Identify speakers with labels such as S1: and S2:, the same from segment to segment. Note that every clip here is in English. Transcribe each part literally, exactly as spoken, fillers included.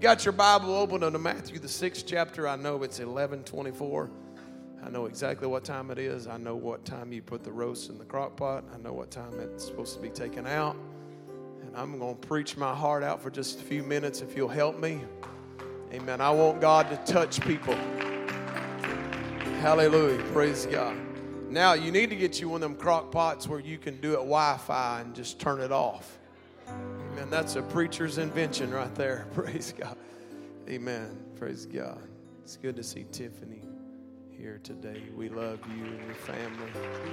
S1: got your Bible open to Matthew, the sixth chapter, I know it's eleven twenty-four. I know exactly what time it is. I know what time you put the roast in the crock pot. I know what time it's supposed to be taken out. And I'm going to preach my heart out for just a few minutes if you'll help me. Amen. I want God to touch people. Hallelujah. Praise God. Now, you need to get you one of them crock pots where you can do it Wi-Fi and just turn it off. Amen. That's a preacher's invention right there. Praise God. Amen. Praise God. It's good to see Tiffany here today. We love you and your family.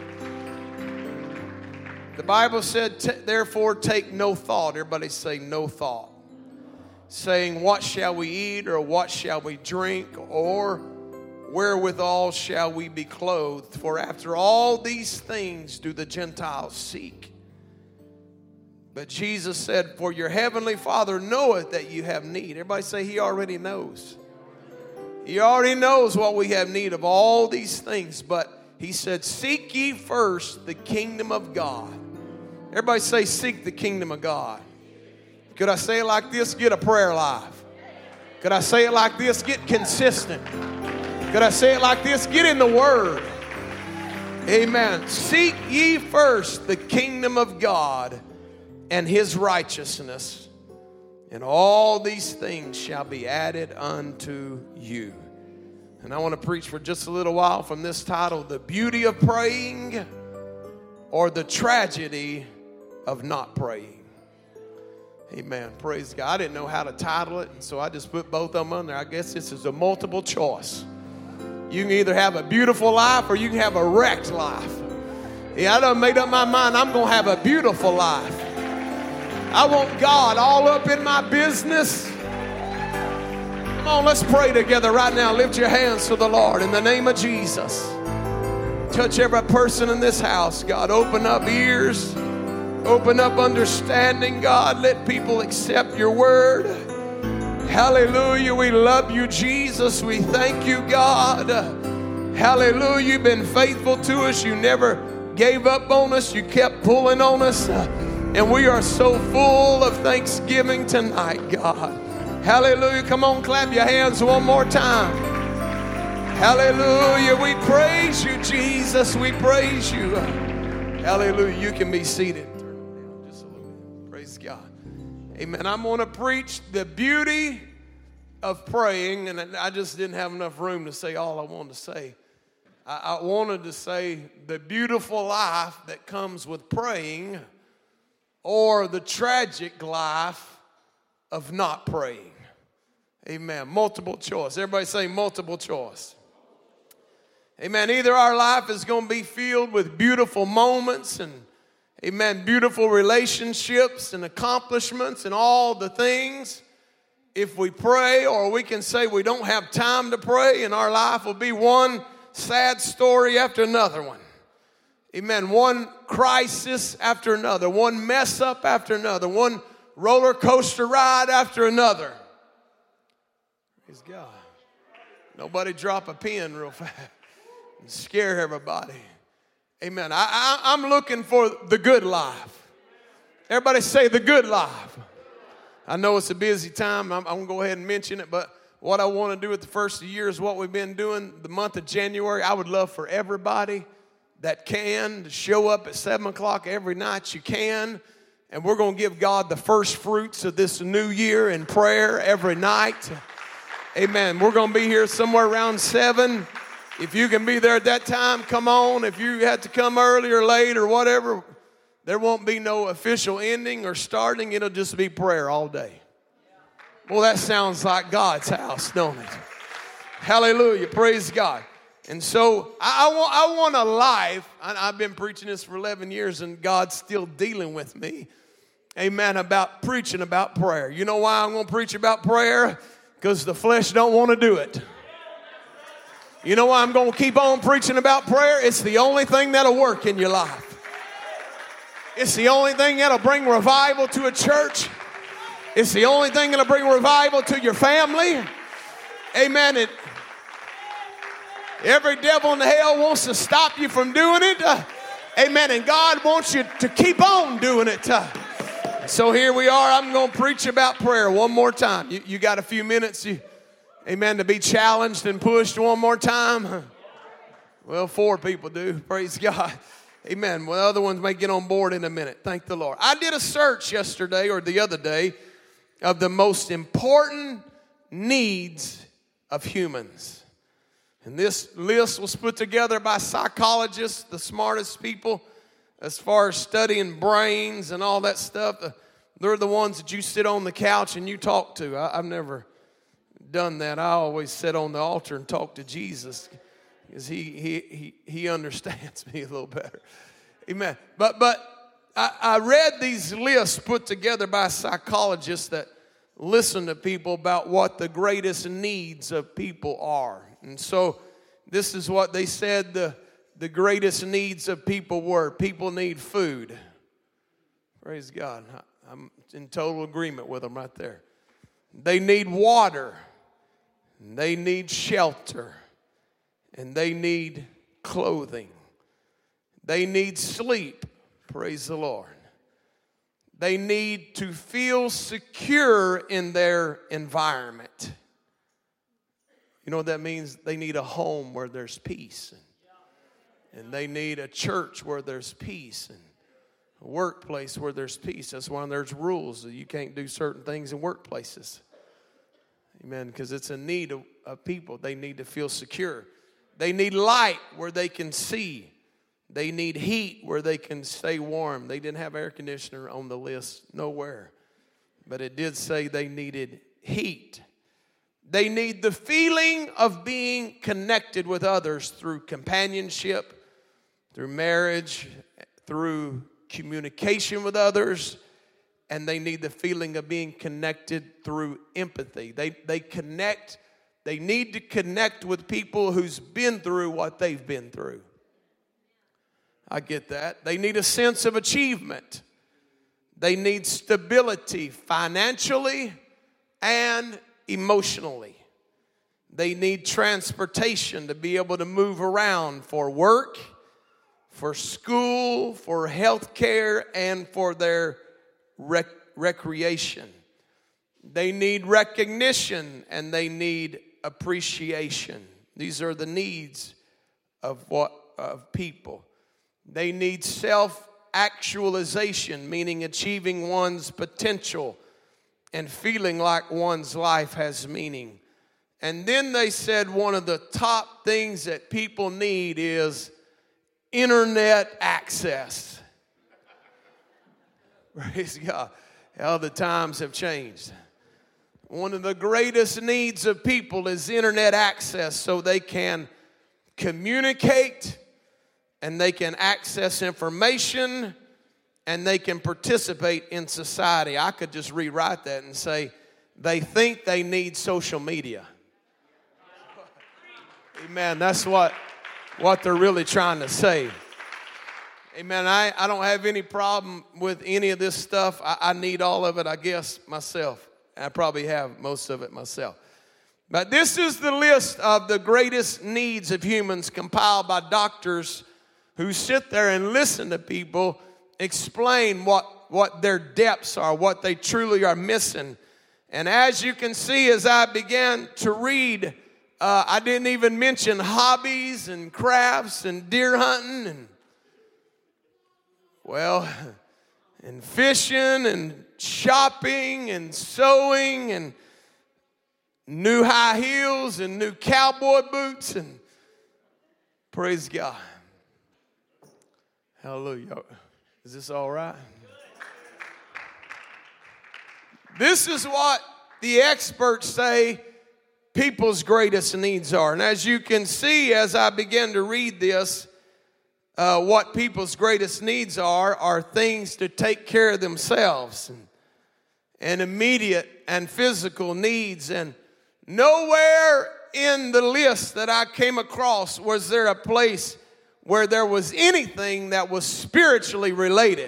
S1: The Bible said, therefore take no thought. Everybody say no thought. Saying, what shall we eat, or what shall we drink, or wherewithal shall we be clothed? For after all these things do the Gentiles seek. But Jesus said, for your heavenly Father knoweth that you have need. Everybody say, he already knows. He already knows what we have need of, all these things. But he said, seek ye first the kingdom of God. Everybody say, seek the kingdom of God. Could I say it like this? Get a prayer life. Could I say it like this? Get consistent. Could I say it like this? Get in the Word. Amen. Seek ye first the kingdom of God and his righteousness, and all these things shall be added unto you. And I want to preach for just a little while from this title, The Beauty of Praying or the Tragedy of Not Praying. Amen. Praise God. I didn't know how to title it, so I just put both of them on there. I guess this is a multiple choice. You can either have a beautiful life or you can have a wrecked life. Yeah, I done made up my mind. I'm going to have a beautiful life. I want God all up in my business. Come on, let's pray together right now. Lift your hands to the Lord in the name of Jesus. Touch every person in this house, God. Open up ears. Open up understanding, God. Let people accept your word. Hallelujah. We love you, Jesus. We thank you, God. Hallelujah. You've been faithful to us. You never gave up on us. You kept pulling on us. And we are so full of thanksgiving tonight, God. Hallelujah. Come on, clap your hands one more time. Hallelujah. We praise you, Jesus. We praise you. Hallelujah. You can be seated. Just a little bit. Praise God. Amen. I'm going to preach the beauty of praying, and I just didn't have enough room to say all I wanted to say. I, I wanted to say the beautiful life that comes with praying, or the tragic life of not praying. Amen. Multiple choice. Everybody say multiple choice. Amen. Either our life is going to be filled with beautiful moments and, amen, beautiful relationships and accomplishments and all the things if we pray, or we can say we don't have time to pray and our life will be one sad story after another one. Amen. One crisis after another. One mess up after another. One roller coaster ride after another. Praise God. Nobody drop a pin real fast and scare everybody. Amen. I, I, I'm looking for the good life. Everybody say the good life. I know it's a busy time. I'm, I'm going to go ahead and mention it, but what I want to do at the first of the year is what we've been doing the month of January. I would love for everybody that can to show up at seven o'clock every night you can. And we're going to give God the first fruits of this new year in prayer every night. Amen. We're going to be here somewhere around seven. If you can be there at that time, come on. If you had to come early or late or whatever, there won't be no official ending or starting. It'll just be prayer all day. Well, that sounds like God's house, don't it? Hallelujah. Praise God. And so I, I, want, I want a life. I, I've been preaching this for eleven years, and God's still dealing with me. Amen. About preaching about prayer. You know why I'm going to preach about prayer? Because the flesh don't want to do it. You know why I'm going to keep on preaching about prayer? It's the only thing that'll work in your life. It's the only thing that'll bring revival to a church. It's the only thing that'll bring revival to your family. Amen. It, every devil in hell wants to stop you from doing it. Uh, amen. And God wants you to keep on doing it. Uh, So here we are. I'm going to preach about prayer one more time. You, you got a few minutes, you, amen, to be challenged and pushed one more time? Well, four people do. Praise God. Amen. Well, the other ones may get on board in a minute. Thank the Lord. I did a search yesterday or the other day of the most important needs of humans. And this list was put together by psychologists, the smartest people as far as studying brains and all that stuff. They're the ones that you sit on the couch and you talk to. I, I've never done that. I always sit on the altar and talk to Jesus because he, he, he, he understands me a little better. Amen. But, but I, I read these lists put together by psychologists that listen to people about what the greatest needs of people are. And so this is what they said the, the greatest needs of people were. People need food. Praise God. I'm in total agreement with them right there. They need water. They need shelter. And they need clothing. They need sleep. Praise the Lord. They need to feel secure in their environment. You know what that means? They need a home where there's peace. And they need a church where there's peace. And a workplace where there's peace. That's why there's rules. You can't do certain things in workplaces. Amen. Because it's a need of, of people. They need to feel secure. They need light where they can see. They need heat where they can stay warm. They didn't have air conditioner on the list nowhere. But it did say they needed heat. They need the feeling of being connected with others through companionship, through marriage, through communication with others. And they need the feeling of being connected through empathy. They, they connect, they need to connect with people who's been through what they've been through. I get that. They need a sense of achievement. They need stability financially and emotionally. They need transportation to be able to move around for work, for school, for health care, and for their rec- recreation. They need recognition and they need appreciation. These are the needs of what of people. They need self-actualization, meaning achieving one's potential and feeling like one's life has meaning. And then they said one of the top things that people need is internet access. Praise God. How the times have changed. One of the greatest needs of people is internet access so they can communicate and they can access information and they can participate in society. I could just rewrite that and say they think they need social media. Amen. That's what, what they're really trying to say. Amen. I, I don't have any problem with any of this stuff. I, I need all of it, I guess, myself. I probably have most of it myself. But this is the list of the greatest needs of humans compiled by doctors who sit there and listen to people explain what, what their depths are, what they truly are missing. And as you can see, as I began to read, uh, I didn't even mention hobbies and crafts and deer hunting and, well, and fishing and shopping and sewing and new high heels and new cowboy boots and praise God. Hallelujah. Is this all right? This is what the experts say people's greatest needs are. And as you can see, as I begin to read this, uh, what people's greatest needs are, are things to take care of themselves and, and immediate and physical needs. And nowhere in the list that I came across was there a place where there was anything that was spiritually related.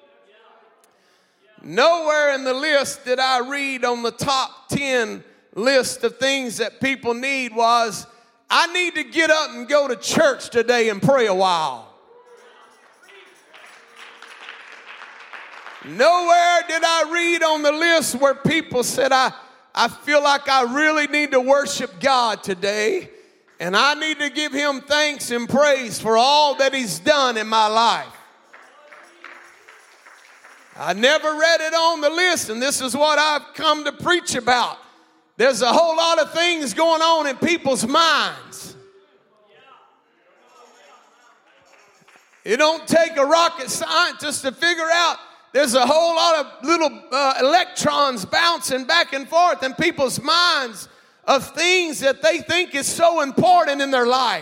S1: Nowhere in the list did I read on the top ten list of things that people need was, I need to get up and go to church today and pray a while. Nowhere did I read on the list where people said, I, I feel like I really need to worship God today, and I need to give him thanks and praise for all that he's done in my life. I never read it on the list, and this is what I've come to preach about. There's a whole lot of things going on in people's minds. It don't take a rocket scientist to figure out there's a whole lot of little uh, electrons bouncing back and forth in people's minds of things that they think is so important in their life.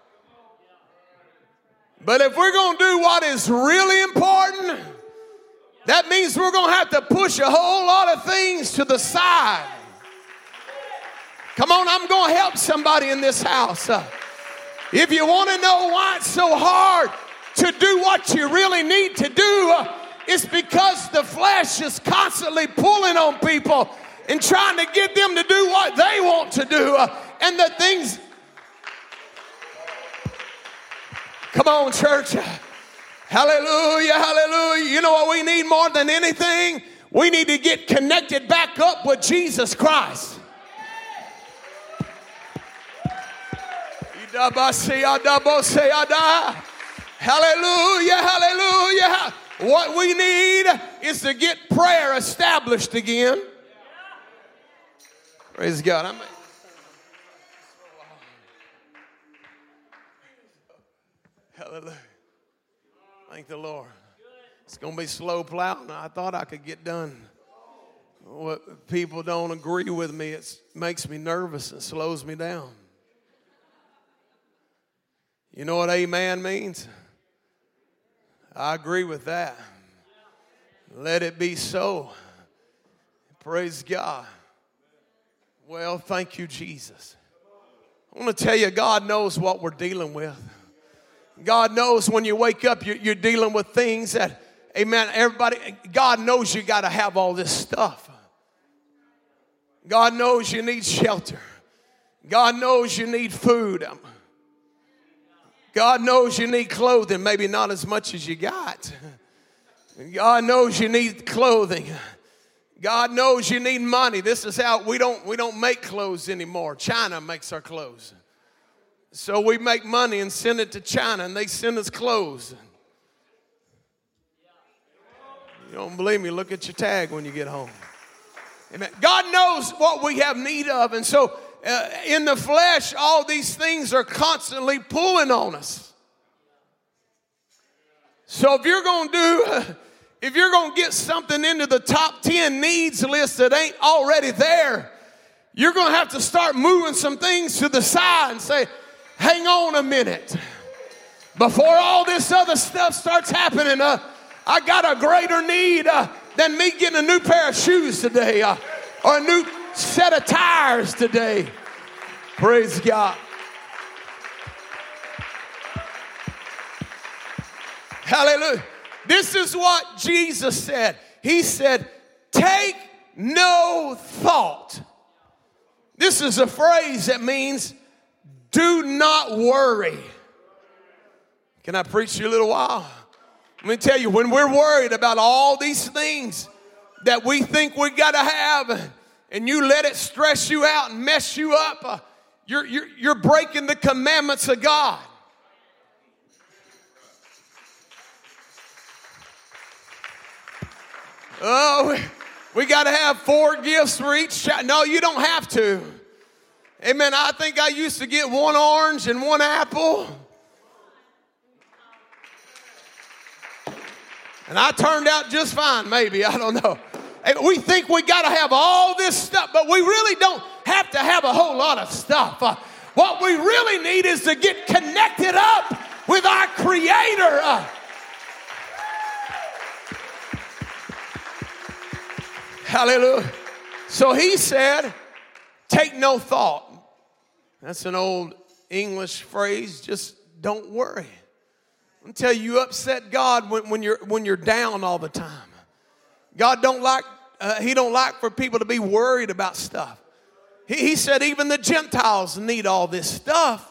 S1: But if we're going to do what is really important, that means we're going to have to push a whole lot of things to the side. Come on, I'm going to help somebody in this house. Uh, if you want to know why it's so hard to do what you really need to do, uh, it's because the flesh is constantly pulling on people and trying to get them to do what they want to do. Uh, and the things... Come on, church. Hallelujah, hallelujah. You know what we need more than anything? We need to get connected back up with Jesus Christ. Hallelujah, hallelujah. What we need is to get prayer established again. Praise God. I'm Hallelujah. Thank the Lord. It's going to be slow plowing. I thought I could get done. What people don't agree with me, it makes me nervous and slows me down. You know what amen means? I agree with that. Let it be so. Praise God. Well, thank you, Jesus. I want to tell you, God knows what we're dealing with. God knows when you wake up, you're, you're dealing with things that, amen, everybody, God knows you got to have all this stuff. God knows you need shelter. God knows you need food. God knows you need clothing, maybe not as much as you got. God knows you need clothing. God knows you need money. This is how we don't, we don't make clothes anymore. China makes our clothes. So we make money and send it to China, and they send us clothes. You don't believe me? Look at your tag when you get home. Amen. God knows what we have need of, and so uh, in the flesh, all these things are constantly pulling on us. So if you're going to do, uh, if you're going to get something into the top ten needs list that ain't already there, you're going to have to start moving some things to the side and say, hang on a minute. Before all this other stuff starts happening, uh, I got a greater need uh, than me getting a new pair of shoes today uh, or a new set of tires today. Praise God. Hallelujah. This is what Jesus said. He said, take no thought. This is a phrase that means do not worry. Can I preach to you a little while? Let me tell you, when we're worried about all these things that we think we got to have, and you let it stress you out and mess you up, uh, you're, you're, you're breaking the commandments of God. Oh, we, we got to have four gifts for each child. No, you don't have to. Amen. I think I used to get one orange and one apple. And I turned out just fine, maybe. I don't know. We think we got to have all this stuff, but we really don't have to have a whole lot of stuff. Uh, what we really need is to get connected up with our Creator. Uh, hallelujah. So he said, take no thought. That's an old English phrase. Just don't worry. I'm telling you, you upset God when, when you're when you're down all the time. God don't like uh, He don't like for people to be worried about stuff. He, he said even the Gentiles need all this stuff.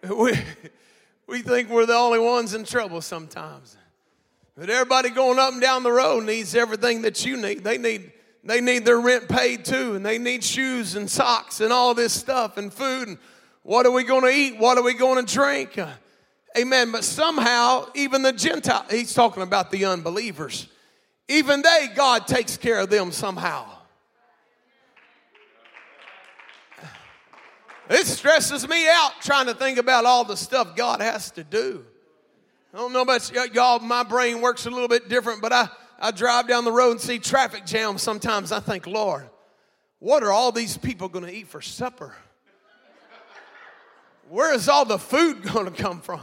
S1: we, we think we're the only ones in trouble sometimes. But everybody going up and down the road needs everything that you need. They need they need their rent paid too, and they need shoes and socks and all this stuff and food. And what are we going to eat? What are we going to drink? Uh, amen. But somehow, even the Gentile, he's talking about the unbelievers, even they, God takes care of them somehow. It stresses me out trying to think about all the stuff God has to do. I don't know about y'all, my brain works a little bit different, but I, I drive down the road and see traffic jams. Sometimes I think, Lord, what are all these people going to eat for supper? Where is all the food going to come from?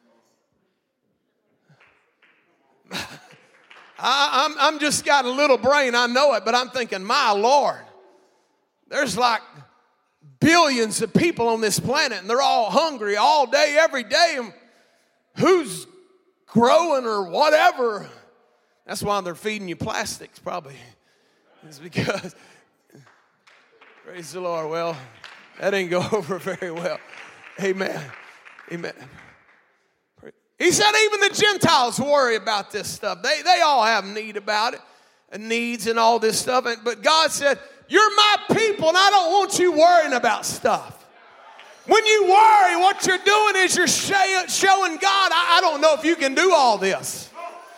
S1: I, I'm, I'm just got a little brain, I know it, but I'm thinking, my Lord, there's like billions of people on this planet, and they're all hungry all day, every day. And who's growing or whatever? That's why they're feeding you plastics, probably. It's because, praise the Lord. Well, that didn't go over very well. Amen. Amen. He said even the Gentiles worry about this stuff. They, they all have need about it, and needs and all this stuff. And, but God said, you're my people, and I don't want you worrying about stuff. When you worry, what you're doing is you're showing God, I, I don't know if you can do all this.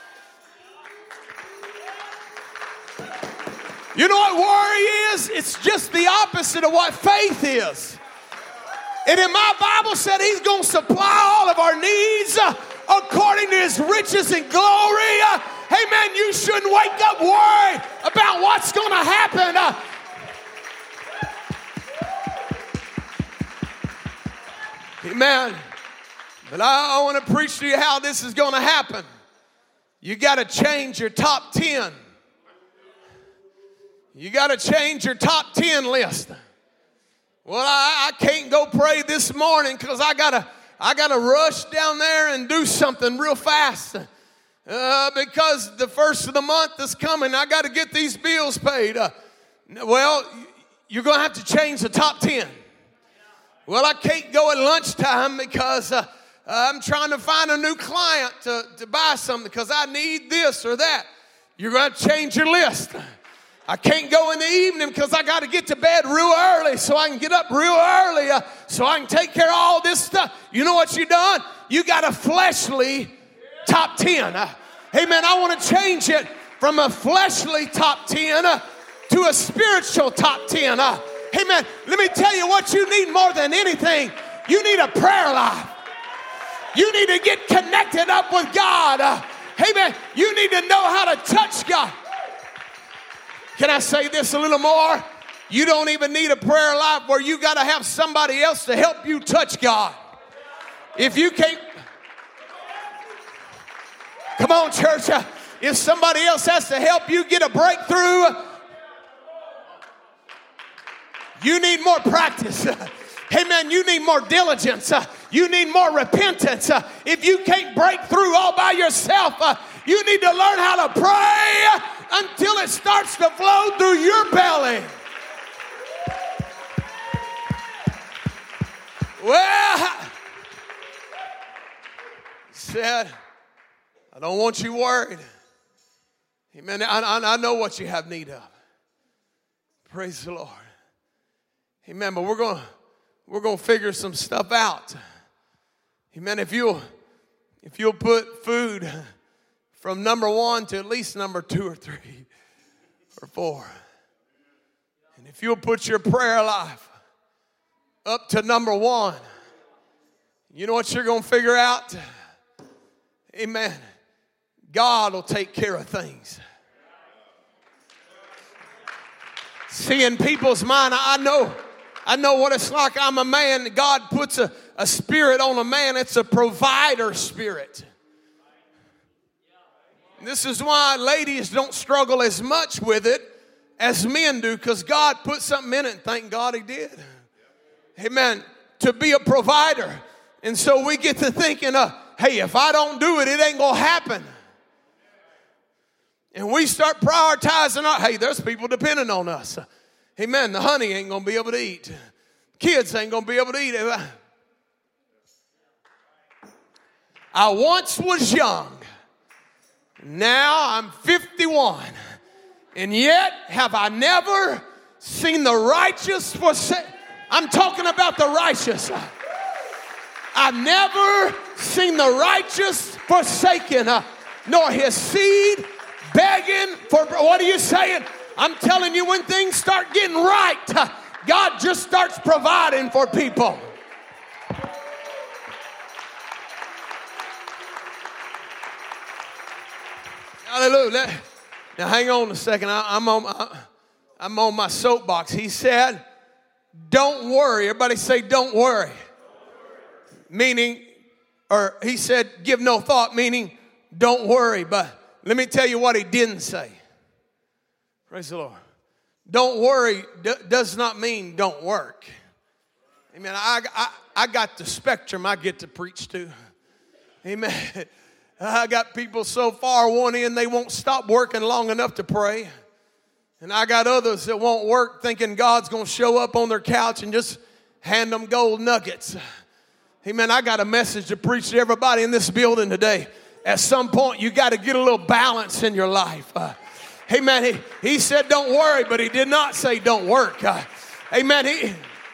S1: You know what worry is? It's just the opposite of what faith is. And in my Bible said he's going to supply all of our needs uh, according to his riches and glory. Uh, hey, man, you shouldn't wake up worried about what's going to happen. Uh, Amen. But I, I want to preach to you how this is going to happen. You got to change your top ten. You got to change your top ten list. Well, I, I can't go pray this morning because I gotta I gotta rush down there and do something real fast. Uh, because the first of the month is coming, I got to get these bills paid. Uh, well, you're going to have to change the top ten. Well, I can't go at lunchtime because uh, I'm trying to find a new client to, to buy something because I need this or that. You're going to change your list. I can't go in the evening because I got to get to bed real early so I can get up real early uh, so I can take care of all this stuff. You know what you done? You got a fleshly top ten. Uh, hey, man, I want to change it from a fleshly top ten uh, to a spiritual top ten. Uh, Hey, man, let me tell you what you need more than anything. You need a prayer life. You need to get connected up with God. Uh, hey, man, you need to know how to touch God. Can I say this a little more? You don't even need a prayer life where you got to have somebody else to help you touch God. If you can't, come on, church. Uh, if somebody else has to help you get a breakthrough, you need more practice. Hey, man, you need more diligence. You need more repentance. If you can't break through all by yourself, you need to learn how to pray until it starts to flow through your belly. Well, he said, I don't want you worried. Amen. I, I, I know what you have need of. Praise the Lord. Amen. But we're going we're going to figure some stuff out. Amen. If you'll if you'll put food from number one to at least number two or three or four, and if you'll put your prayer life up to number one, you know what you're going to figure out? Amen. God will take care of things. See, in people's mind, I know. I know what it's like. I'm a man. God puts a, a spirit on a man. It's a provider spirit. This is why ladies don't struggle as much with it as men do, because God put something in it, and thank God he did. Amen. To be a provider. And so we get to thinking, uh, hey, if I don't do it, it ain't going to happen. And we start prioritizing, our, hey, there's people depending on us. Amen. The honey ain't going to be able to eat. Kids ain't going to be able to eat. I once was young. Now I'm fifty-one. And yet have I never seen the righteous forsake. I'm talking about the righteous. I've never seen the righteous forsaken, uh, nor his seed begging for. What are you saying? I'm telling you, when things start getting right, uh, God just starts providing for people. Hallelujah. Now hang on a second. I, I'm on my, I'm on my soapbox. He said, don't worry. Everybody say, don't worry. Meaning, or he said, give no thought, meaning, don't worry. But let me tell you what he didn't say. Praise the Lord. Don't worry d- does not mean don't work. Amen. I, I, I got the spectrum I get to preach to. Amen. I got people so far one in they won't stop working long enough to pray. And I got others that won't work thinking God's going to show up on their couch and just hand them gold nuggets. Amen. I got a message to preach to everybody in this building today. At some point, you got to get a little balance in your life. Uh, amen. He, he said, don't worry, but he did not say don't work. Uh, amen. He...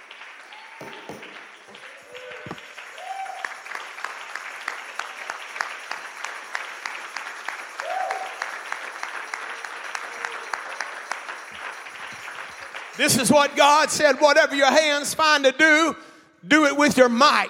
S1: This is what God said, whatever your hands find to do, do it with your might.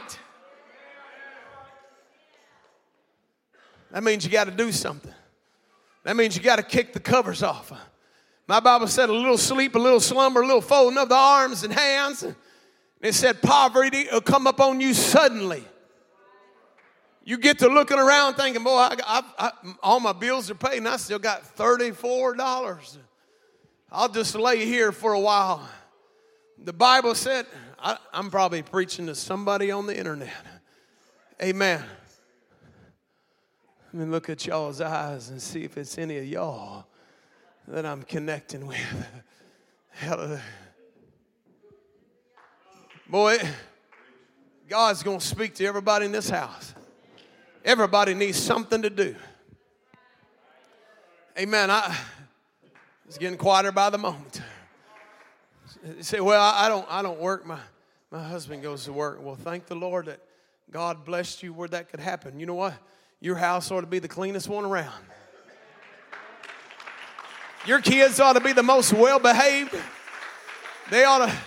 S1: That means you got to do something. That means you got to kick the covers off. My Bible said a little sleep, a little slumber, a little folding of the arms and hands. And it said poverty will come upon you suddenly. You get to looking around thinking, boy, I, I, I, all my bills are paid and I still got thirty-four dollars. I'll just lay here for a while. The Bible said, I, I'm probably preaching to somebody on the internet. Amen. Let me look at y'all's eyes and see if it's any of y'all that I'm connecting with. Hallelujah. Boy, God's going to speak to everybody in this house. Everybody needs something to do. Amen. I... It's getting quieter by the moment. You say, well, I don't I don't work. My, my husband goes to work. Well, thank the Lord that God blessed you where that could happen. You know what? Your house ought to be the cleanest one around. Your kids ought to be the most well-behaved. They ought to.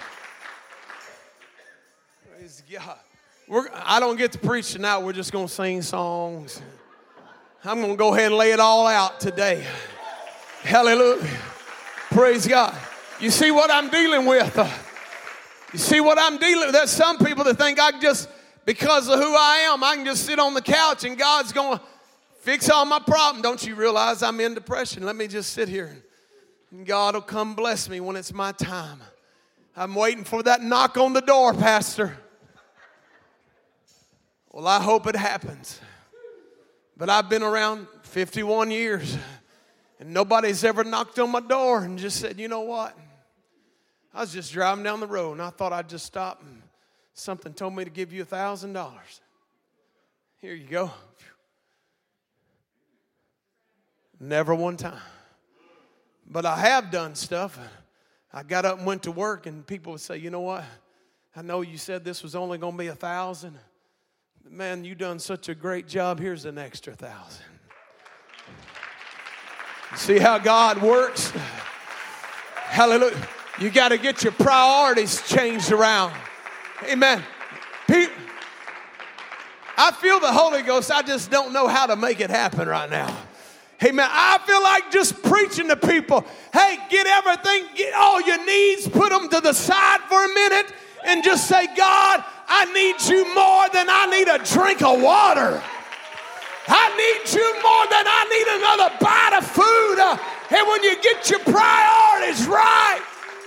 S1: Praise God. We're, I don't get to preach tonight. We're just going to sing songs. I'm going to go ahead and lay it all out today. Hallelujah. Praise God. You see what I'm dealing with? Uh, you see what I'm dealing with? There's some people that think I can just, because of who I am, I can just sit on the couch and God's going to fix all my problems. Don't you realize I'm in depression? Let me just sit here and God will come bless me when it's my time. I'm waiting for that knock on the door, Pastor. Well, I hope it happens. But I've been around fifty-one years. And nobody's ever knocked on my door and just said, you know what? I was just driving down the road and I thought I'd just stop and something told me to give you a thousand dollars. Here you go. Never one time. But I have done stuff. I got up and went to work and people would say, you know what? I know you said this was only going to be a thousand. Man, you done such a great job. Here's an extra thousand. See how God works? Hallelujah. You got to get your priorities changed around. Amen. People, I feel the Holy Ghost. I just don't know how to make it happen right now. Amen. I feel like just preaching to people. Hey, get everything, get all your needs, put them to the side for a minute and just say, God, I need you more than I need a drink of water. I need you more than I need another bite of food. Uh, and when you get your priorities right.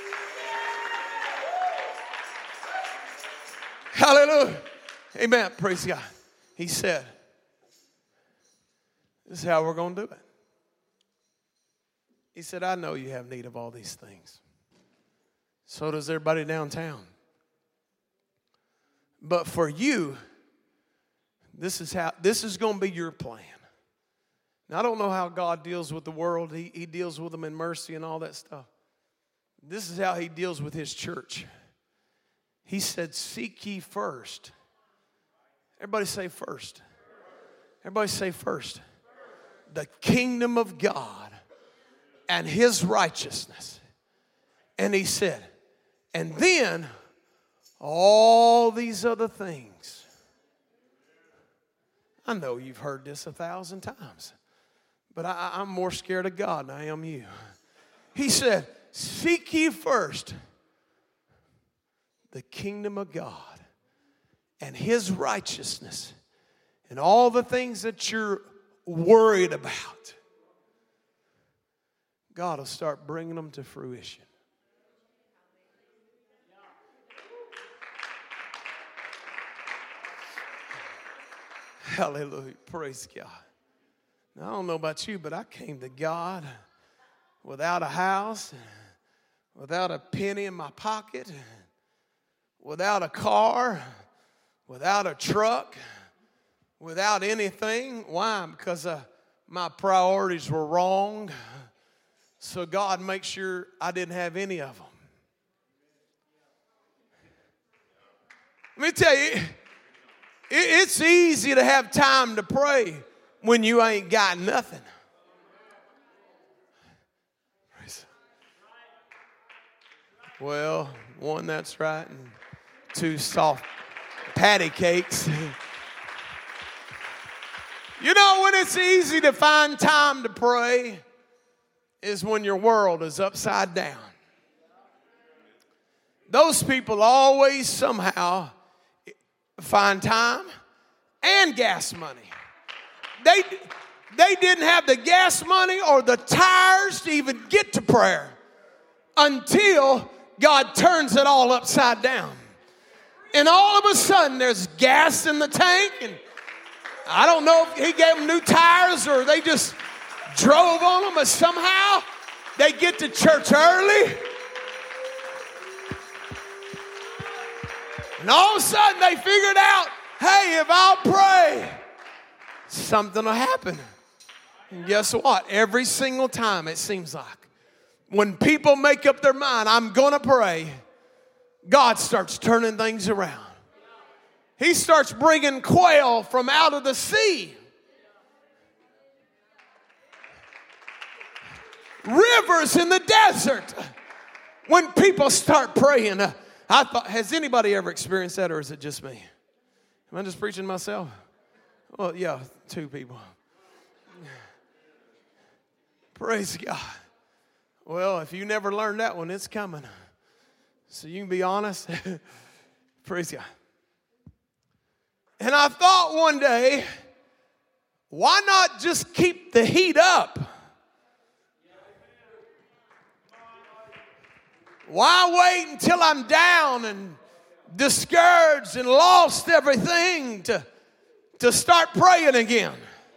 S1: Hallelujah. Amen. Praise God. He said, this is how we're going to do it. He said, I know you have need of all these things. So does everybody downtown. But for you, This is how, this is going to be your plan. Now, I don't know how God deals with the world. He, he deals with them in mercy and all that stuff. This is how he deals with his church. He said, seek ye first. Everybody say first. Everybody say first. The kingdom of God and his righteousness. And he said, and then all these other things. I know you've heard this a thousand times, but I, I'm more scared of God than I am you. He said, seek ye first the kingdom of God and his righteousness, and all the things that you're worried about, God will start bringing them to fruition. Hallelujah. Praise God. Now, I don't know about you, but I came to God without a house, without a penny in my pocket, without a car, without a truck, without anything. Why? Because uh, my priorities were wrong. So God makes sure I didn't have any of them. Let me tell you, it's easy to have time to pray when you ain't got nothing. Well, one, that's right, and two soft patty cakes. You know when it's easy to find time to pray is when your world is upside down. Those people always somehow find time and gas money. They, they didn't have the gas money or the tires to even get to prayer until God turns it all upside down. And all of a sudden there's gas in the tank, and I don't know if he gave them new tires or they just drove on them, but somehow they get to church early. And all of a sudden they figured out, hey, if I'll pray, something will happen. And guess what? Every single time it seems like when people make up their mind, I'm going to pray, God starts turning things around. He starts bringing quail from out of the sea. Rivers in the desert. When people start praying, uh, I thought, has anybody ever experienced that, or is it just me? Am I just preaching to myself? Well, yeah, two people. Praise God. Well, if you never learned that one, it's coming. So you can be honest. Praise God. And I thought one day, why not just keep the heat up? Why wait until I'm down and discouraged and lost everything to, to start praying again?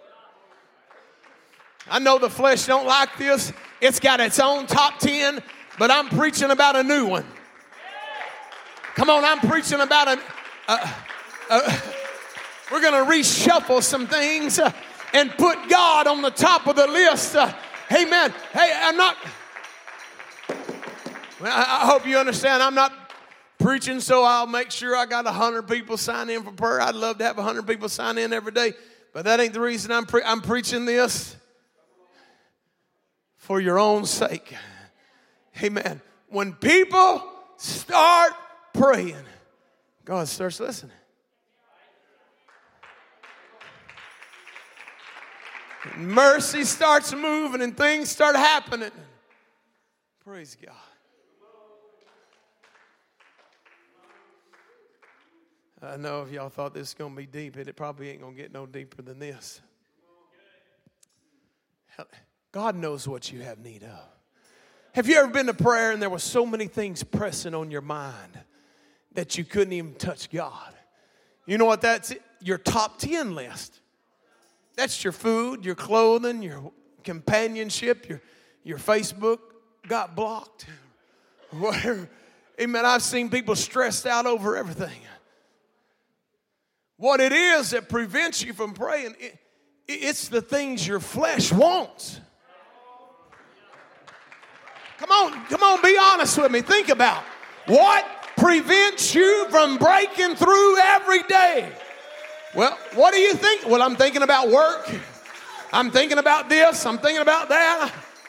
S1: I know the flesh don't like this. It's got its own top ten, but I'm preaching about a new one. Come on, I'm preaching about a... a, a we're going to reshuffle some things uh, and put God on the top of the list. Uh, amen. Hey, I'm not... I hope you understand. I'm not preaching so I'll make sure I got one hundred people sign in for prayer. I'd love to have one hundred people sign in every day. But that ain't the reason I'm, pre- I'm preaching this. For your own sake. Amen. When people start praying, God starts listening. And mercy starts moving and things start happening. Praise God. I know if y'all thought this was going to be deep, it probably ain't going to get no deeper than this. God knows what you have need of. Have you ever been to prayer and there were so many things pressing on your mind that you couldn't even touch God? You know what that's? Your top ten list. That's your food, your clothing, your companionship, your, your Facebook got blocked. Whatever. Amen. I've seen people stressed out over everything. What it is that prevents you from praying, it, it's the things your flesh wants. Come on, come on, be honest with me. Think about what prevents you from breaking through every day. Well, what do you think? Well, I'm thinking about work. I'm thinking about this. I'm thinking about that.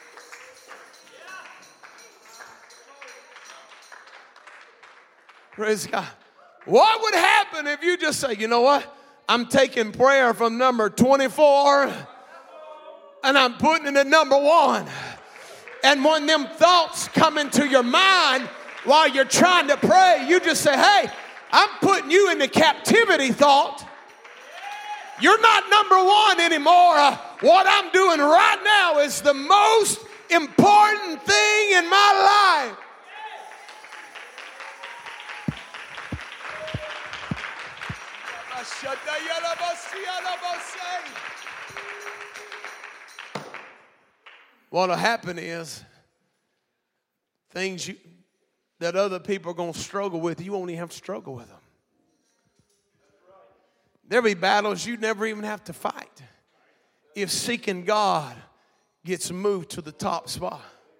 S1: Praise God. What would happen if you just say, you know what? I'm taking prayer from number twenty-four and I'm putting it at number one. And when them thoughts come into your mind while you're trying to pray, you just say, hey, I'm putting you into captivity thought. You're not number one anymore. Uh, what I'm doing right now is the most important thing in my life. What'll happen is things you, that other people are going to struggle with, you won't even have to struggle with them. There'll be battles you never even have to fight if seeking God gets moved to the top spot.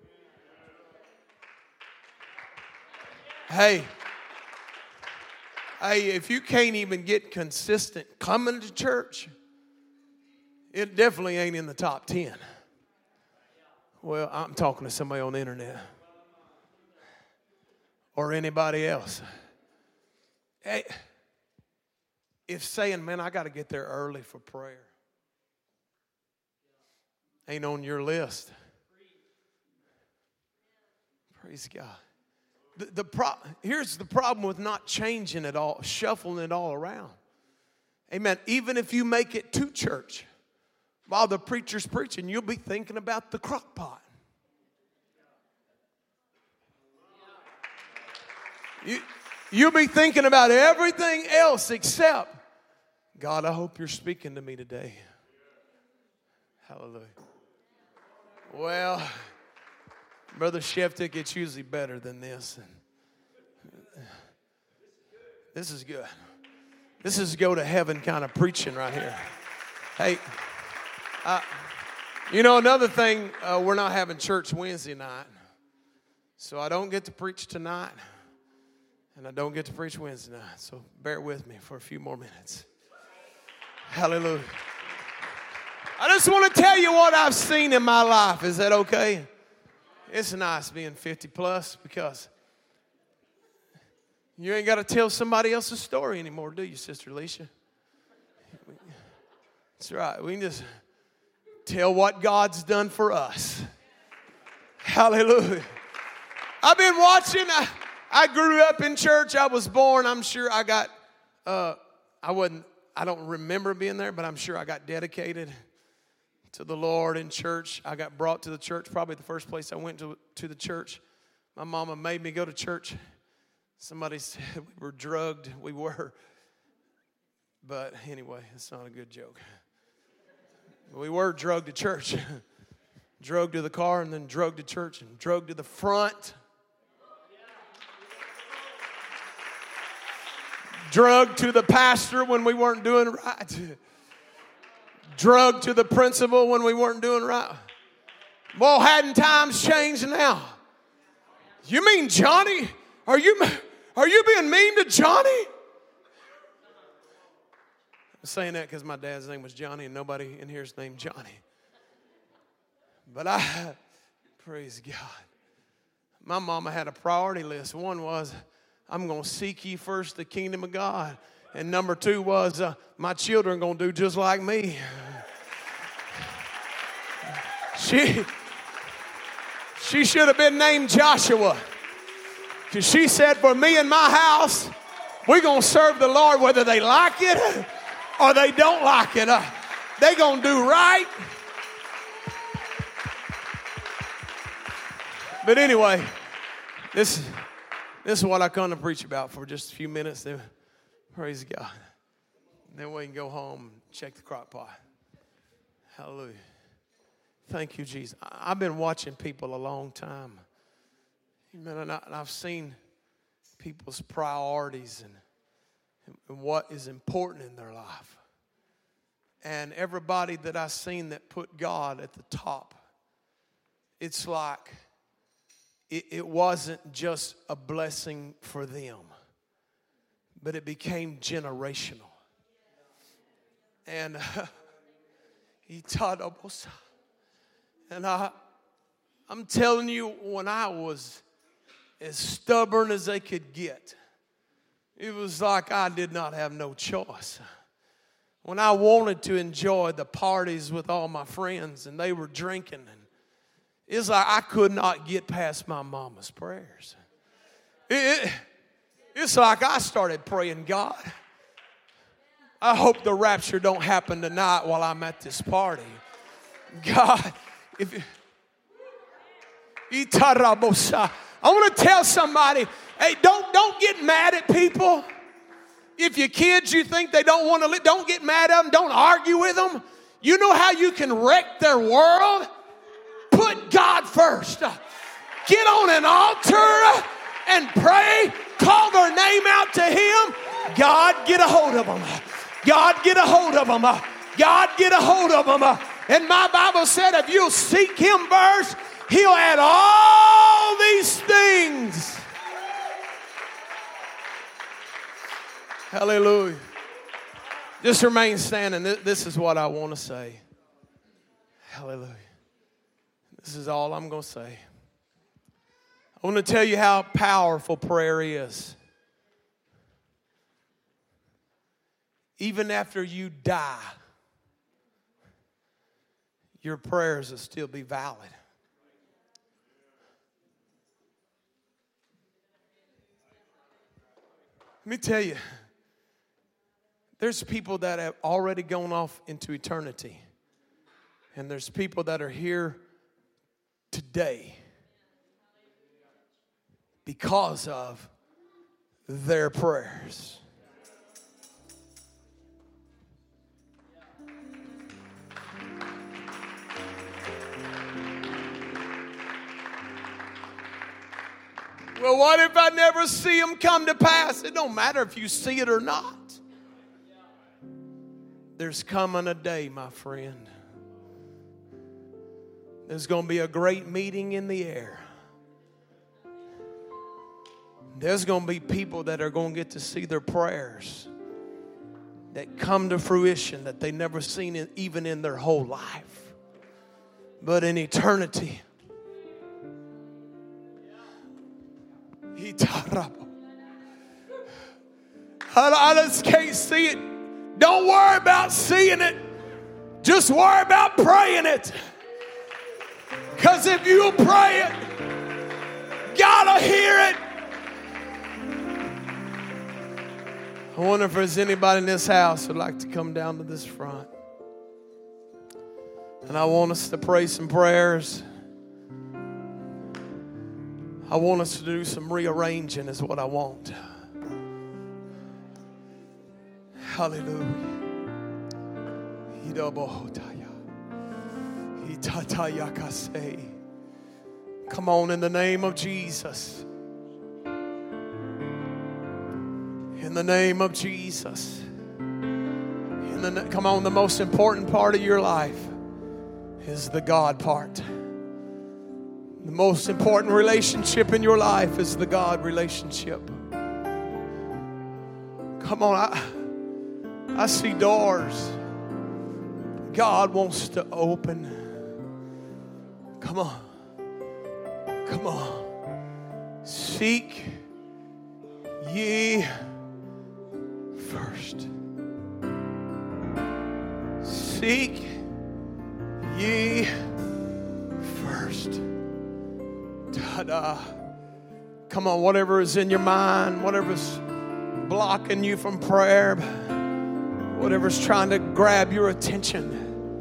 S1: Hey, hey, if you can't even get consistent coming to church, it definitely ain't in the top ten. Well, I'm talking to somebody on the internet or anybody else. Hey, if saying, man, I got to get there early for prayer ain't on your list, praise God. The, the pro, here's the problem with not changing it all, shuffling it all around. Amen. Even if you make it to church, while the preacher's preaching, you'll be thinking about the crock pot. You, you'll be thinking about everything else except, God, I hope you're speaking to me today. Hallelujah. Well, Brother Sheftick, it's usually better than this. This is good. This is go to heaven kind of preaching right here. Hey, uh, you know, another thing, uh, we're not having church Wednesday night. So I don't get to preach tonight. And I don't get to preach Wednesday night. So bear with me for a few more minutes. Hallelujah. I just want to tell you what I've seen in my life. Is that okay? It's nice being fifty plus because you ain't got to tell somebody else's story anymore, do you, Sister Alicia? That's right. We can just tell what God's done for us. Hallelujah. I've been watching. I, I grew up in church. I was born. I'm sure I got, uh, I wasn't, I don't remember being there, but I'm sure I got dedicated to the Lord in church. I got brought to the church, probably the first place I went to, to the church. My mama made me go to church. Somebody said we were drugged. We were. But anyway, it's not a good joke. We were drugged to church. Drugged to the car and then drugged to church and drugged to the front. Drugged to the pastor when we weren't doing right. Drugged to the principal when we weren't doing right. Well, hadn't times changed now? You mean Johnny? Are you, are you being mean to Johnny? I'm saying that because my dad's name was Johnny and nobody in here is named Johnny. But I, praise God. My mama had a priority list. One was, I'm going to seek ye first the kingdom of God. And number two was, uh, my children going to do just like me. She, she should have been named Joshua. Because she said, for me and my house, we're going to serve the Lord whether they like it or they don't like it. Uh, they going to do right. But anyway, this, this is what I come to preach about for just a few minutes. Then, praise God. Then we can go home and check the crock pot. Hallelujah. Thank you, Jesus. I've been watching people a long time. Amen. And I've seen people's priorities. And and what is important in their life. And everybody that I've seen that put God at the top, it's like it, it wasn't just a blessing for them, but it became generational. And uh, he taught us. And I, I'm telling you, when I was as stubborn as they could get, it was like I did not have no choice. When I wanted to enjoy the parties with all my friends and they were drinking, and it's like I could not get past my mama's prayers. It, it, it's like I started praying, God, I hope the rapture don't happen tonight while I'm at this party. God, if you, I want to tell somebody, hey, don't, don't get mad at people. If your kids, you think they don't want to live, don't get mad at them. Don't argue with them. You know how you can wreck their world? Put God first. Get on an altar and pray. Call their name out to Him. God, get a hold of them. God, get a hold of them. God, get a hold of them. And my Bible said if you'll seek Him first, He'll add all these things. Hallelujah. Just remain standing. This is what I want to say. Hallelujah. This is all I'm going to say. I want to tell you how powerful prayer is. Even after you die, your prayers will still be valid. Let me tell you, there's people that have already gone off into eternity. And there's people that are here today because of their prayers. Well, what if I never see them come to pass? It don't matter if you see it or not. There's coming a day, my friend. There's going to be a great meeting in the air. There's going to be people that are going to get to see their prayers that come to fruition that they never seen it even in their whole life. But in eternity, I just can't see it. Don't worry about seeing it. Just worry about praying it. Because if you'll pray it, God will hear it. I wonder if there's anybody in this house who'd like to come down to this front. And I want us to pray some prayers. I want us to do some rearranging is what I want. Hallelujah. Come on, in the name of Jesus. In the name of Jesus. In the, come on, the most important part of your life is the God part. The most important relationship in your life is the God relationship. Come on, I, I see doors God wants to open. Come on. Come on. Seek ye first. Seek ye first. Ta-da. Come on, whatever is in your mind, whatever's blocking you from prayer, whatever's trying to grab your attention.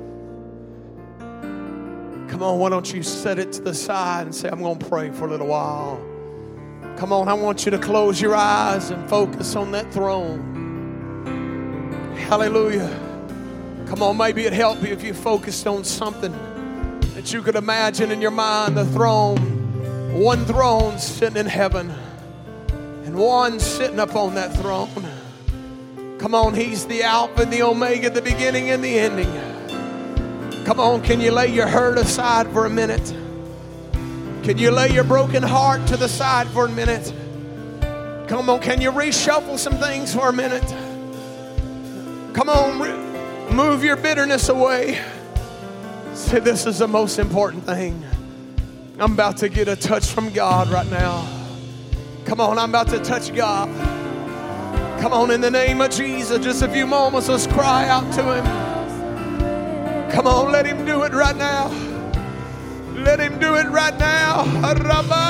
S1: Come on, why don't you set it to the side and say, I'm going to pray for a little while. Come on, I want you to close your eyes and focus on that throne. Hallelujah. Come on, maybe it'd help you if you focused on something that you could imagine in your mind, the throne. One throne sitting in heaven and one sitting up on that throne. Come on, He's the Alpha and the Omega, the beginning and the ending. Come on, can you lay your hurt aside for a minute? Can you lay your broken heart to the side for a minute? Come on, can you reshuffle some things for a minute? Come on, re- move your bitterness away. Say, this is the most important thing. I'm about to get a touch from God right now. Come on, I'm about to touch God. Come on, in the name of Jesus, just a few moments, let's cry out to Him. Come on, let Him do it right now. Let Him do it right now.